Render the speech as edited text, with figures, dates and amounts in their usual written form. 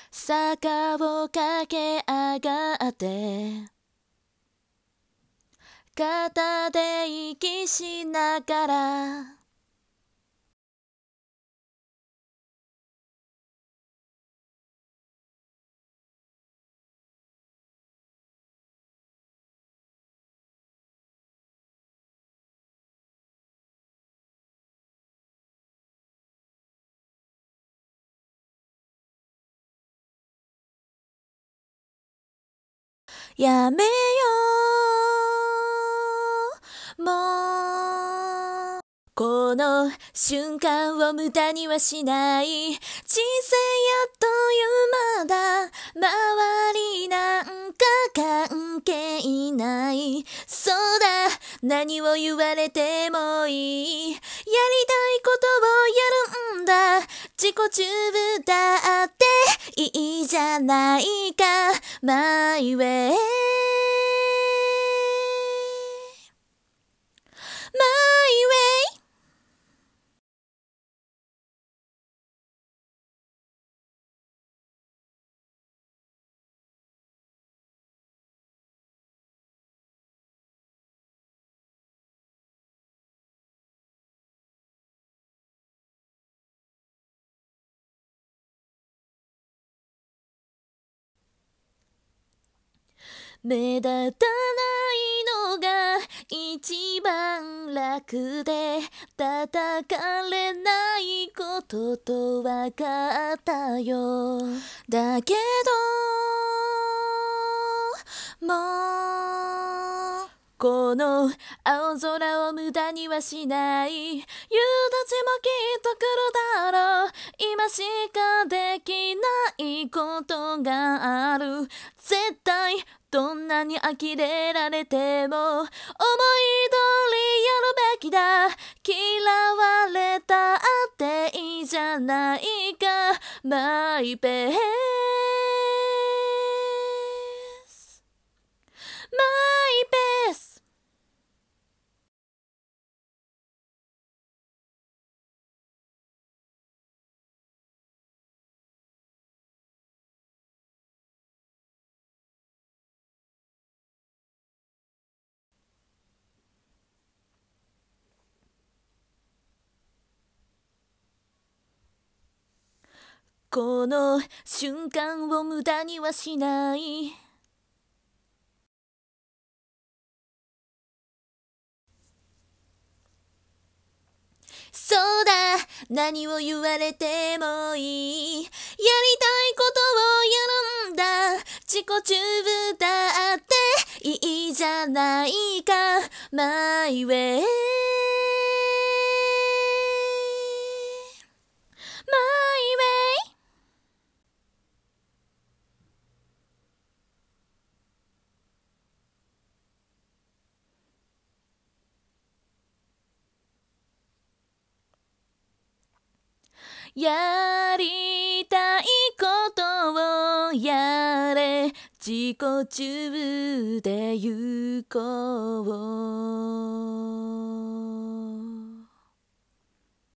坂を駆け上がって肩で息しながらやめようもうこの瞬間を無駄にはしない。人生やというまだ周りなんか関係ない。そうだ、何を言われてもいい。やりたいことをやるんだ。自己中だっていいじゃないか。マイウェイマイウェイ。目立たないのが一番楽で叩かれないことと分かったよ。だけどもうこの青空を無駄にはしない。夕立もきっと来るだろう。今しかできないことがある。絶対どんなに呆れられても思い通りやるべきだ。嫌われたっていいじゃないか。マイペースマイペース。この瞬間を無駄にはしない。そうだ、何を言われてもいい。やりたいことをやるんだ。自己中だっていいじゃないか。マイウェイマイウェイ。やりたいことをやれ。自己中で行こう。